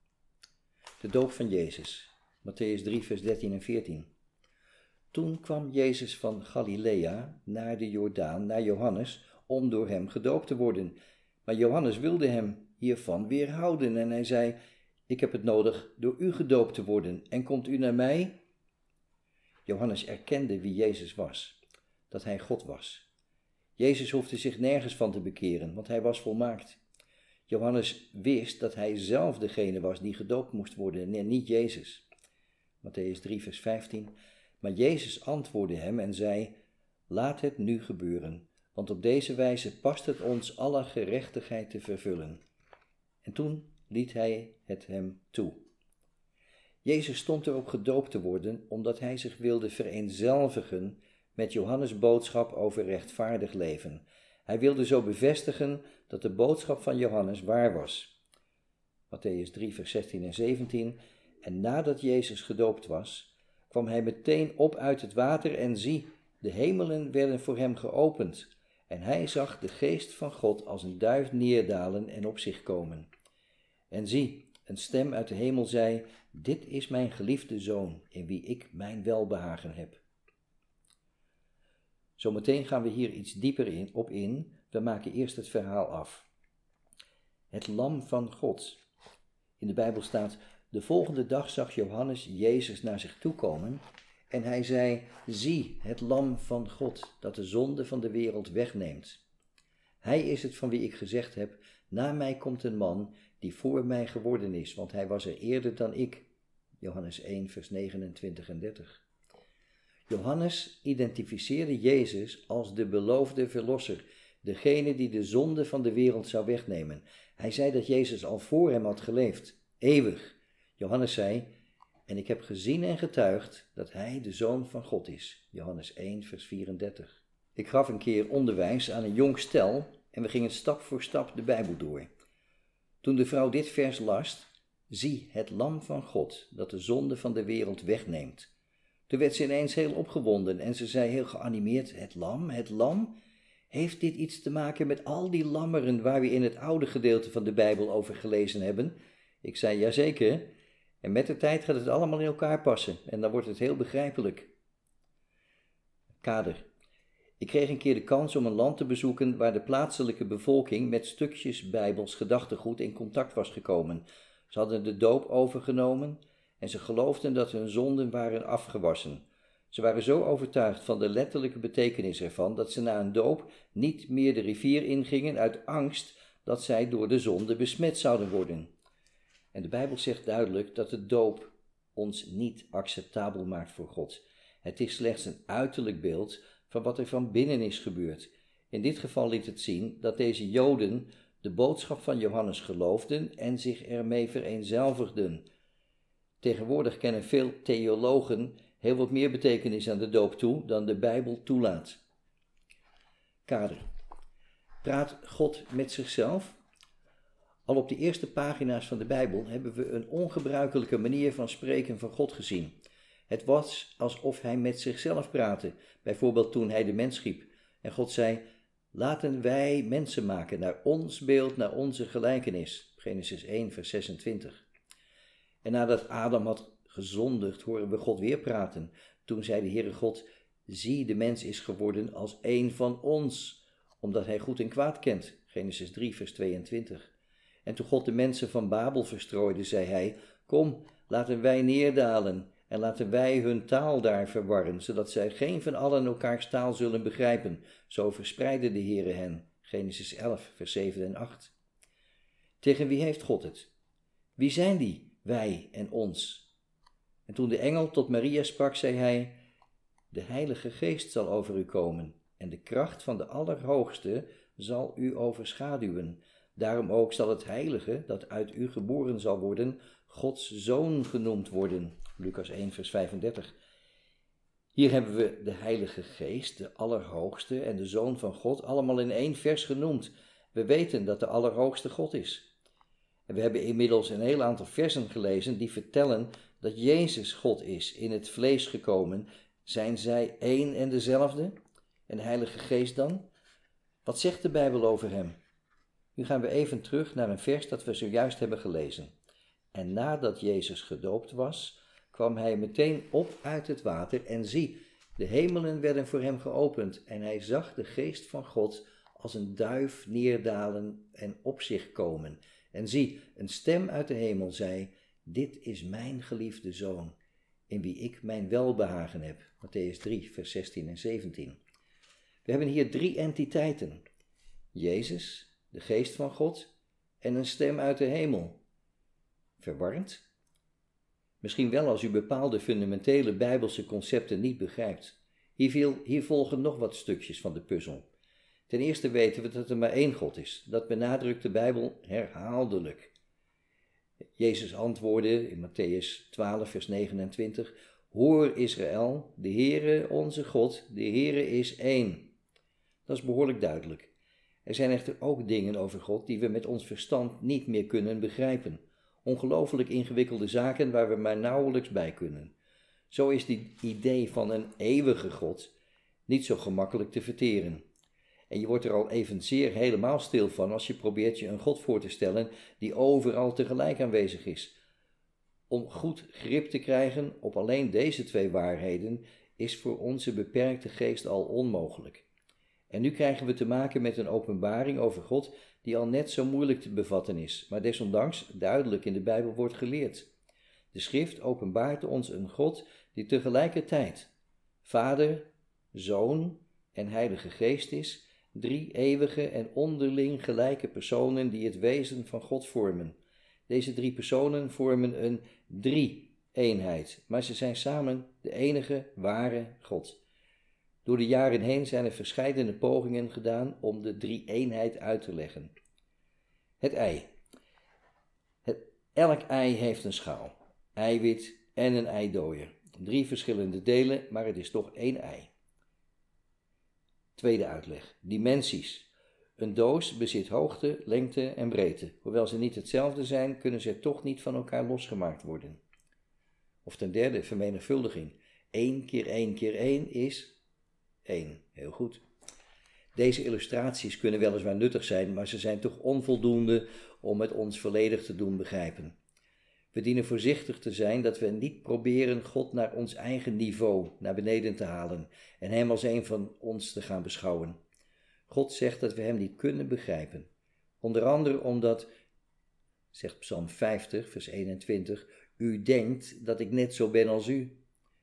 De doop van Jezus, Mattheüs drie, vers dertien en veertien. Toen kwam Jezus van Galilea naar de Jordaan, naar Johannes, om door hem gedoopt te worden. Maar Johannes wilde hem hiervan weerhouden en hij zei: ik heb het nodig door u gedoopt te worden en komt u naar mij? Johannes erkende wie Jezus was, dat hij God was. Jezus hoefde zich nergens van te bekeren, want hij was volmaakt. Johannes wist dat hij zelf degene was die gedoopt moest worden en niet Jezus. Mattheüs drie, vers vijftien. Maar Jezus antwoordde hem en zei: laat het nu gebeuren, want op deze wijze past het ons alle gerechtigheid te vervullen. En toen liet hij het hem toe. Jezus stond erop gedoopt te worden, omdat hij zich wilde vereenzelvigen met Johannes' boodschap over rechtvaardig leven. Hij wilde zo bevestigen dat de boodschap van Johannes waar was. Mattheüs drie, vers zestien en zeventien. En nadat Jezus gedoopt was, kwam hij meteen op uit het water en zie, de hemelen werden voor hem geopend. En hij zag de geest van God als een duif neerdalen en op zich komen. En zie, een stem uit de hemel zei: dit is mijn geliefde zoon, in wie ik mijn welbehagen heb. Zometeen gaan we hier iets dieper in, op in. We maken eerst het verhaal af. Het lam van God. In de Bijbel staat: de volgende dag zag Johannes Jezus naar zich toe komen en hij zei: zie, het lam van God, dat de zonde van de wereld wegneemt. Hij is het van wie ik gezegd heb: na mij komt een man die voor mij geworden is, want hij was er eerder dan ik. Johannes één, vers negenentwintig en dertig. Johannes identificeerde Jezus als de beloofde verlosser, degene die de zonde van de wereld zou wegnemen. Hij zei dat Jezus al voor hem had geleefd, eeuwig. Johannes zei: en ik heb gezien en getuigd dat hij de Zoon van God is. Johannes één, vers vierendertig. Ik gaf een keer onderwijs aan een jong stel en we gingen stap voor stap de Bijbel door. Toen de vrouw dit vers las, zie het lam van God, dat de zonde van de wereld wegneemt. Toen werd ze ineens heel opgewonden en ze zei heel geanimeerd, het lam, het lam? Heeft dit iets te maken met al die lammeren waar we in het oude gedeelte van de Bijbel over gelezen hebben? Ik zei, jazeker. En met de tijd gaat het allemaal in elkaar passen en dan wordt het heel begrijpelijk. Kader. Ik kreeg een keer de kans om een land te bezoeken waar de plaatselijke bevolking met stukjes Bijbels gedachtegoed in contact was gekomen. Ze hadden de doop overgenomen en ze geloofden dat hun zonden waren afgewassen. Ze waren zo overtuigd van de letterlijke betekenis ervan dat ze na een doop niet meer de rivier ingingen uit angst dat zij door de zonde besmet zouden worden. En de Bijbel zegt duidelijk dat de doop ons niet acceptabel maakt voor God. Het is slechts een uiterlijk beeld van wat er van binnen is gebeurd. In dit geval liet het zien dat deze Joden de boodschap van Johannes geloofden en zich ermee vereenzelvigden. Tegenwoordig kennen veel theologen heel wat meer betekenis aan de doop toe dan de Bijbel toelaat. Kader. Praat God met zichzelf? Al op de eerste pagina's van de Bijbel hebben we een ongebruikelijke manier van spreken van God gezien. Het was alsof hij met zichzelf praatte, bijvoorbeeld toen hij de mens schiep. En God zei, laten wij mensen maken naar ons beeld, naar onze gelijkenis. Genesis één, vers zesentwintig. En nadat Adam had gezondigd, horen we God weer praten. Toen zei de Heere God, zie, de mens is geworden als een van ons, omdat hij goed en kwaad kent. Genesis drie, vers tweeëntwintig. En toen God de mensen van Babel verstrooide, zei hij, kom, laten wij neerdalen en laten wij hun taal daar verwarren, zodat zij geen van allen elkaars taal zullen begrijpen. Zo verspreidde de Heere hen. Genesis elf, vers zeven en acht. Tegen wie heeft God het? Wie zijn die, wij en ons? En toen de engel tot Maria sprak, zei hij, de Heilige Geest zal over u komen en de kracht van de Allerhoogste zal u overschaduwen. Daarom ook zal het heilige, dat uit u geboren zal worden, Gods zoon genoemd worden. Lucas één, vers vijfendertig. Hier hebben we de Heilige Geest, de Allerhoogste en de Zoon van God, allemaal in één vers genoemd. We weten dat de Allerhoogste God is. En we hebben inmiddels een heel aantal versen gelezen die vertellen dat Jezus God is, in het vlees gekomen. Zijn zij één en dezelfde? En de Heilige Geest dan? Wat zegt de Bijbel over hem? Nu gaan we even terug naar een vers dat we zojuist hebben gelezen. En nadat Jezus gedoopt was, kwam hij meteen op uit het water en zie, de hemelen werden voor hem geopend en hij zag de Geest van God als een duif neerdalen en op zich komen. En zie, een stem uit de hemel zei, dit is mijn geliefde Zoon, in wie ik mijn welbehagen heb. Mattheüs drie, vers zestien en zeventien. We hebben hier drie entiteiten. Jezus, de Geest van God en een stem uit de hemel. Verwarrend? Misschien wel als u bepaalde fundamentele Bijbelse concepten niet begrijpt. Hier, viel, hier volgen nog wat stukjes van de puzzel. Ten eerste weten we dat er maar één God is. Dat benadrukt de Bijbel herhaaldelijk. Jezus antwoordde in Mattheüs twaalf, vers negenentwintig, hoor Israël, de Heere onze God, de Heere is één. Dat is behoorlijk duidelijk. Er zijn echter ook dingen over God die we met ons verstand niet meer kunnen begrijpen. Ongelooflijk ingewikkelde zaken waar we maar nauwelijks bij kunnen. Zo is die idee van een eeuwige God niet zo gemakkelijk te verteren. En je wordt er al evenzeer helemaal stil van als je probeert je een God voor te stellen die overal tegelijk aanwezig is. Om goed grip te krijgen op alleen deze twee waarheden is voor onze beperkte geest al onmogelijk. En nu krijgen we te maken met een openbaring over God die al net zo moeilijk te bevatten is, maar desondanks duidelijk in de Bijbel wordt geleerd. De schrift openbaart ons een God die tegelijkertijd Vader, Zoon en Heilige Geest is, drie eeuwige en onderling gelijke personen die het wezen van God vormen. Deze drie personen vormen een drie-eenheid, maar ze zijn samen de enige ware God. Door de jaren heen zijn er verscheidene pogingen gedaan om de drie-eenheid uit te leggen. Het ei. Het, elk ei heeft een schaal, eiwit en een eidooier. Drie verschillende delen, maar het is toch één ei. Tweede uitleg. Dimensies. Een doos bezit hoogte, lengte en breedte. Hoewel ze niet hetzelfde zijn, kunnen ze toch niet van elkaar losgemaakt worden. Of ten derde, vermenigvuldiging. één keer één keer één is één. Heel goed. Deze illustraties kunnen weliswaar nuttig zijn, maar ze zijn toch onvoldoende om het ons volledig te doen begrijpen. We dienen voorzichtig te zijn dat we niet proberen God naar ons eigen niveau naar beneden te halen en Hem als een van ons te gaan beschouwen. God zegt dat we Hem niet kunnen begrijpen. Onder andere omdat, zegt Psalm vijftig, vers eenentwintig, u denkt dat ik net zo ben als u.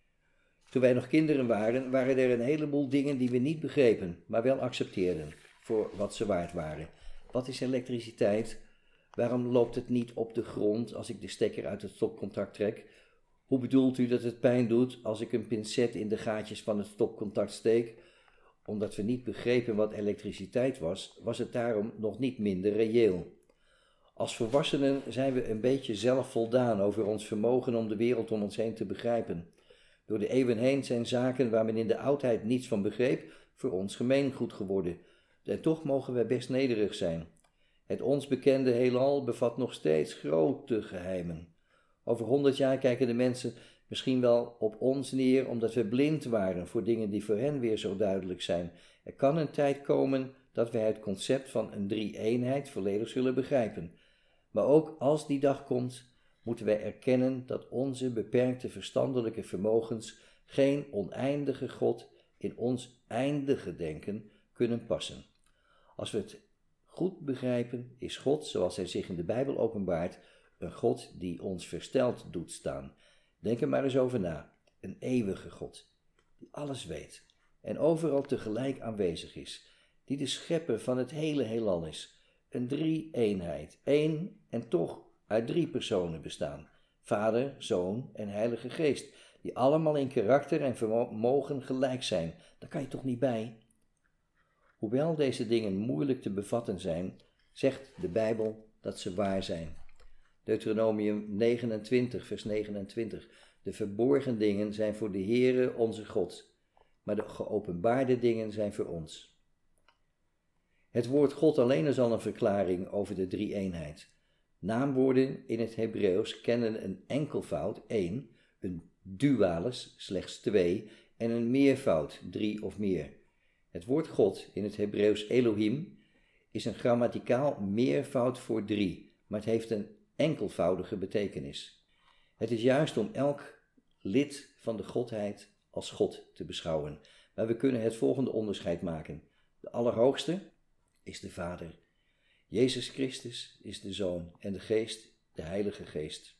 Toen wij nog kinderen waren, waren er een heleboel dingen die we niet begrepen, maar wel accepteerden voor wat ze waard waren. Wat is elektriciteit? Waarom loopt het niet op de grond als ik de stekker uit het stopcontact trek? Hoe bedoelt u dat het pijn doet als ik een pincet in de gaatjes van het stopcontact steek? Omdat we niet begrepen wat elektriciteit was, was het daarom nog niet minder reëel. Als volwassenen zijn we een beetje zelfvoldaan over ons vermogen om de wereld om ons heen te begrijpen. Door de eeuwen heen zijn zaken waar men in de oudheid niets van begreep, voor ons gemeengoed geworden. En toch mogen wij best nederig zijn. Het ons bekende heelal bevat nog steeds grote geheimen. Over honderd jaar kijken de mensen misschien wel op ons neer omdat we blind waren voor dingen die voor hen weer zo duidelijk zijn. Er kan een tijd komen dat wij het concept van een drie-eenheid volledig zullen begrijpen. Maar ook als die dag komt, moeten wij erkennen dat onze beperkte verstandelijke vermogens geen oneindige God in ons eindige denken kunnen passen. Als we het goed begrijpen, is God, zoals Hij zich in de Bijbel openbaart, een God die ons versteld doet staan. Denk er maar eens over na. Een eeuwige God, die alles weet en overal tegelijk aanwezig is, die de schepper van het hele heelal is. Een drie-eenheid, één en toch uit drie personen bestaan. Vader, Zoon en Heilige Geest, die allemaal in karakter en vermogen gelijk zijn. Daar kan je toch niet bij? Hoewel deze dingen moeilijk te bevatten zijn, zegt de Bijbel dat ze waar zijn. Deuteronomium negenentwintig, vers negenentwintig. De verborgen dingen zijn voor de Heere onze God, maar de geopenbaarde dingen zijn voor ons. Het woord God alleen is al een verklaring over de drie-eenheid. Naamwoorden in het Hebreeuws kennen een enkelvoud, één, een dualis, slechts twee, en een meervoud, drie of meer. Het woord God in het Hebreeuws Elohim is een grammaticaal meervoud voor drie, maar het heeft een enkelvoudige betekenis. Het is juist om elk lid van de Godheid als God te beschouwen, maar we kunnen het volgende onderscheid maken. De Allerhoogste is de Vader. Jezus Christus is de Zoon en de Geest, de Heilige Geest.